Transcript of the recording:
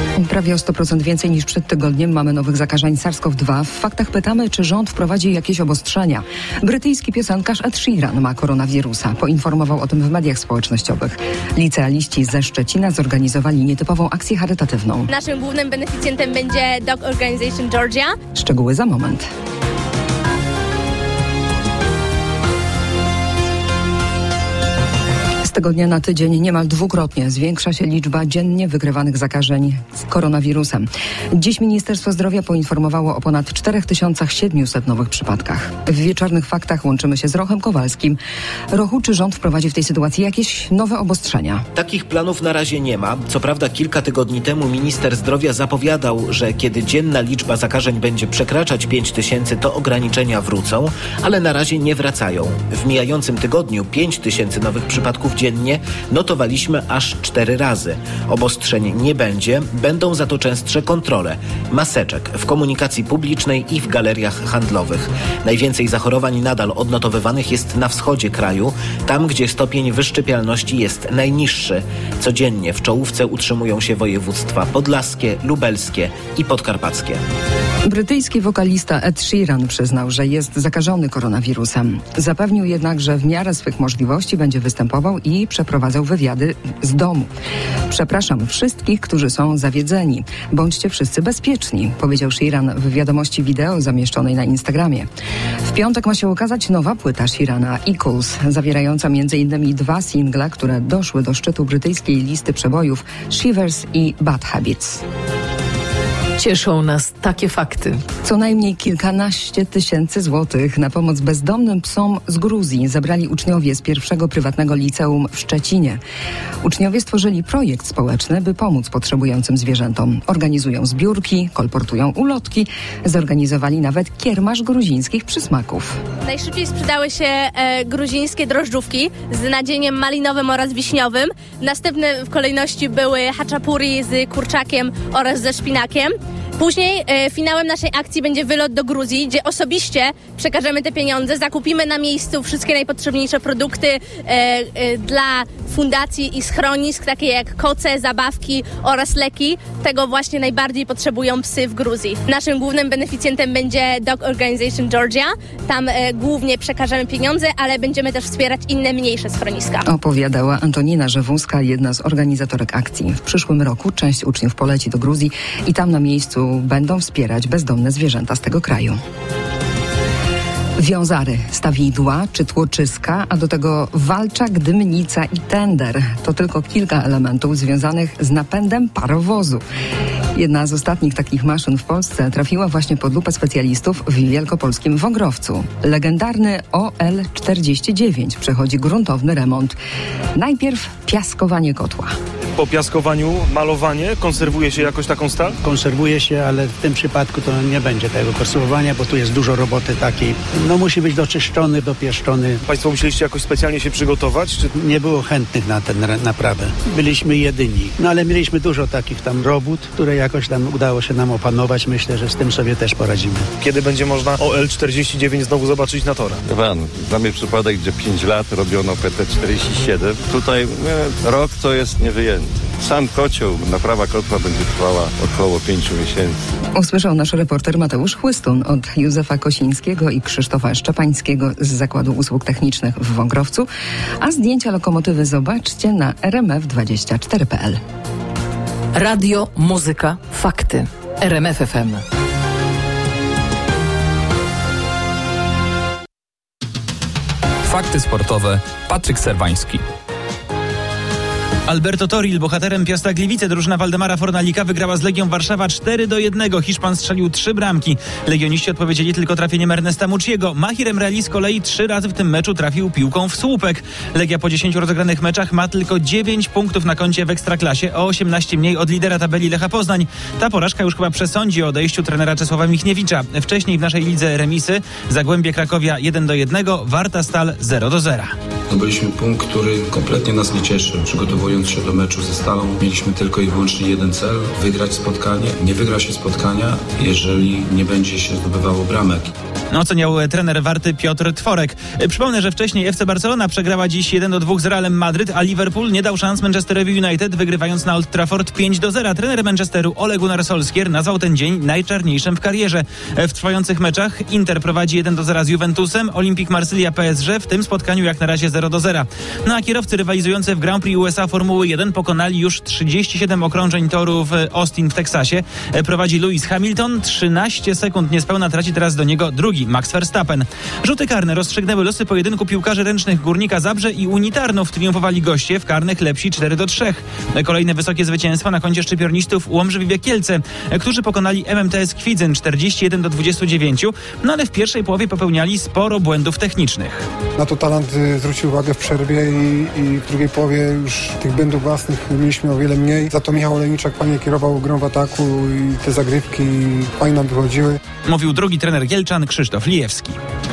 Prawie o 100% więcej niż przed tygodniem mamy nowych zakażeń SARS-CoV-2. W faktach pytamy, czy rząd wprowadzi jakieś obostrzenia. Brytyjski piosenkarz Ed Sheeran ma koronawirusa. Poinformował o tym w mediach społecznościowych. Licealiści ze Szczecina zorganizowali nietypową akcję charytatywną. Naszym głównym beneficjentem będzie Dog Organization Georgia. Szczegóły za moment. Z tygodnia na tydzień niemal dwukrotnie zwiększa się liczba dziennie wykrywanych zakażeń z koronawirusem. Dziś Ministerstwo Zdrowia poinformowało o ponad 4700 nowych przypadkach. W wieczornych faktach łączymy się z Rochem Kowalskim. Rochu, czy rząd wprowadzi w tej sytuacji jakieś nowe obostrzenia? Takich planów na razie nie ma. Co prawda kilka tygodni temu minister zdrowia zapowiadał, że kiedy dzienna liczba zakażeń będzie przekraczać 5000, to ograniczenia wrócą, ale na razie nie wracają. W mijającym tygodniu 5000 nowych przypadków dziennie notowaliśmy aż 4 razy. Obostrzeń nie będzie, będą za to częstsze kontrole. Maseczek w komunikacji publicznej i w galeriach handlowych. Najwięcej zachorowań nadal odnotowywanych jest na wschodzie kraju, tam gdzie stopień wyszczepialności jest najniższy. Codziennie w czołówce utrzymują się województwa podlaskie, lubelskie i podkarpackie. Brytyjski wokalista Ed Sheeran przyznał, że jest zakażony koronawirusem. Zapewnił jednak, że w miarę swych możliwości będzie występował i przeprowadzał wywiady z domu. Przepraszam wszystkich, którzy są zawiedzeni. Bądźcie wszyscy bezpieczni, powiedział Sheeran w wiadomości wideo zamieszczonej na Instagramie. W piątek ma się ukazać nowa płyta Sheerana Equals, zawierająca m.in. 2 single, które doszły do szczytu brytyjskiej listy przebojów Shivers i Bad Habits. Cieszą nas takie fakty. Co najmniej kilkanaście tysięcy złotych na pomoc bezdomnym psom z Gruzji zabrali uczniowie z pierwszego prywatnego liceum w Szczecinie. Uczniowie stworzyli projekt społeczny, by pomóc potrzebującym zwierzętom. Organizują zbiórki, kolportują ulotki, zorganizowali nawet kiermasz gruzińskich przysmaków. Najszybciej sprzedały się gruzińskie drożdżówki z nadzieniem malinowym oraz wiśniowym. Następne w kolejności były haczapuri z kurczakiem oraz ze szpinakiem. Później finałem naszej akcji będzie wylot do Gruzji, gdzie osobiście przekażemy te pieniądze, zakupimy na miejscu wszystkie najpotrzebniejsze produkty dla fundacji i schronisk, takie jak koce, zabawki oraz leki. Tego właśnie najbardziej potrzebują psy w Gruzji. Naszym głównym beneficjentem będzie Dog Organization Georgia. Tam głównie przekażemy pieniądze, ale będziemy też wspierać inne mniejsze schroniska. Opowiadała Antonina Rzewuska, jedna z organizatorek akcji. W przyszłym roku część uczniów poleci do Gruzji i tam na miejscu będą wspierać bezdomne zwierzęta z tego kraju. Wiązary, stawidła czy tłoczyska, a do tego walczak, dymnica i tender. To tylko kilka elementów związanych z napędem parowozu. Jedna z ostatnich takich maszyn w Polsce trafiła właśnie pod lupę specjalistów w wielkopolskim Wągrowcu. Legendarny OL-49 przechodzi gruntowny remont. Najpierw piaskowanie kotła. Po piaskowaniu malowanie, konserwuje się jakoś taką stal? Konserwuje się, ale w tym przypadku to nie będzie tego konserwowania, bo tu jest dużo roboty takiej. No musi być doczyszczony, dopieszczony. Państwo musieliście jakoś specjalnie się przygotować? Czy... Nie było chętnych na tę naprawę. Byliśmy jedyni. No ale mieliśmy dużo takich tam robót, które jakoś tam udało się nam opanować. Myślę, że z tym sobie też poradzimy. Kiedy będzie można OL-49 znowu zobaczyć na torach? Pan, znamy przypadek, gdzie 5 lat robiono PT-47. Tutaj rok to jest niewyjęty. Sam kocioł, naprawa kotła będzie trwała około 5 miesięcy. Usłyszał nasz reporter Mateusz Chłystun od Józefa Kosińskiego i Krzysztofa Szczepańskiego z Zakładu Usług Technicznych w Wągrowcu, a zdjęcia lokomotywy zobaczcie na rmf24.pl. Radio, muzyka, fakty. RMF FM. Fakty sportowe. Patryk Serwański. Alberto Toril, bohaterem Piasta Gliwice, drużyna Waldemara Fornalika wygrała z Legią Warszawa 4-1. Hiszpan strzelił 3 bramki. Legioniści odpowiedzieli tylko trafieniem Ernesta Mucciego. Mahir Emreli z kolei 3 razy w tym meczu trafił piłką w słupek. Legia po 10 rozegranych meczach ma tylko 9 punktów na koncie w Ekstraklasie, o 18 mniej od lidera tabeli Lecha Poznań. Ta porażka już chyba przesądzi o odejściu trenera Czesława Michniewicza. Wcześniej w naszej lidze remisy: Zagłębie Krakowia 1-1, Warta Stal 0-0. Zdobyliśmy punkt, który kompletnie nas nie cieszy. Przygotowując się do meczu ze Stalą, mieliśmy tylko i wyłącznie jeden cel: wygrać spotkanie. Nie wygra się spotkania, jeżeli nie będzie się zdobywało bramek. Oceniał trener Warty Piotr Tworek. Przypomnę, że wcześniej FC Barcelona przegrała dziś 1-2 z Realem Madryt, a Liverpool nie dał szans Manchesterowi United, wygrywając na Old Trafford 5-0. Trener Manchesteru Ole Gunnar Solskjaer nazwał ten dzień najczarniejszym w karierze. W trwających meczach Inter prowadzi 1-0 z Juventusem, Olympique Marsylia PSG w tym spotkaniu jak na razie 0-0. A kierowcy rywalizujący w Grand Prix USA Formuły 1 pokonali już 37 okrążeń toru w Austin w Teksasie. Prowadzi Lewis Hamilton, 13 sekund niespełna traci teraz do niego drugi Max Verstappen. Rzuty karne rozstrzygnęły losy pojedynku piłkarzy ręcznych Górnika Zabrze i Unii Tarnów. Triumfowali goście, w karnych lepsi 4-3. Kolejne wysokie zwycięstwa na koncie szczypiornistów Łomży Kielce, którzy pokonali MMTS Kwidzyn 41-29, ale w pierwszej połowie popełniali sporo błędów technicznych. Na to Talent zwrócił uwagę w przerwie i w drugiej połowie już tych błędów własnych mieliśmy o wiele mniej. Za to Michał Olejniczak fajnie kierował grą w ataku i te zagrywki fajnie nam wychodziły. Mówił drugi trener Kielczan Krzysztof Lijewski.